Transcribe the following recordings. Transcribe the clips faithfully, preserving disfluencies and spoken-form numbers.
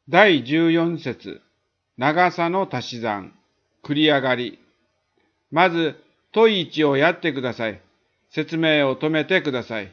だいじゅうよん節、長さの足し算、繰り上がり。まず、問いいちをやってください。説明を止めてください。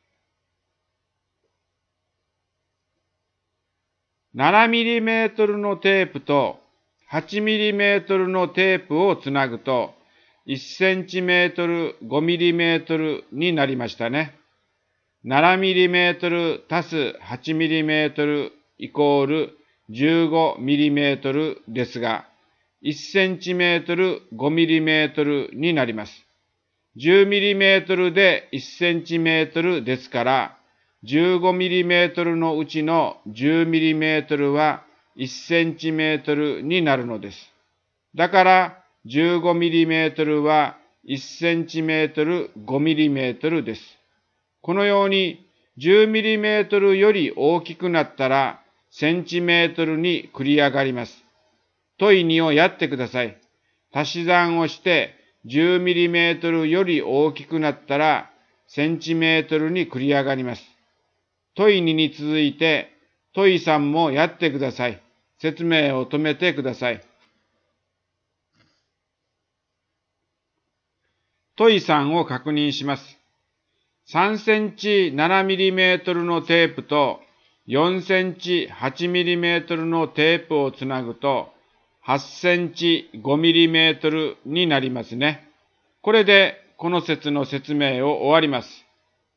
ななミリメートル のテープとはちミリメートル のテープをつなぐと、いちセンチメートル、ごミリメートル になりましたね。ななミリメートル 足すはちミリメートル イコールじゅうごミリメートル ですが、いちセンチメートル、ごミリメートル になります。じゅうミリメートル でいちセンチメートルですから、じゅうごミリメートル のうちのじゅうミリメートル はいちセンチメートル になるのです。だから、じゅうごミリメートル はいちセンチメートル、ごミリメートル です。このようにじゅうミリメートル より大きくなったら、センチメートルに繰り上がります。問いにをやってください。足し算をしてじゅうミリメートル より大きくなったら、センチメートルに繰り上がります。問いにに続いて、問いさんもやってください。説明を止めてください。問いさんを確認します。さんセンチななミリメートル のテープとよんセンチはちミリメートル のテープをつなぐとはちセンチごミリメートル になりますね。これでこの説の説明を終わります。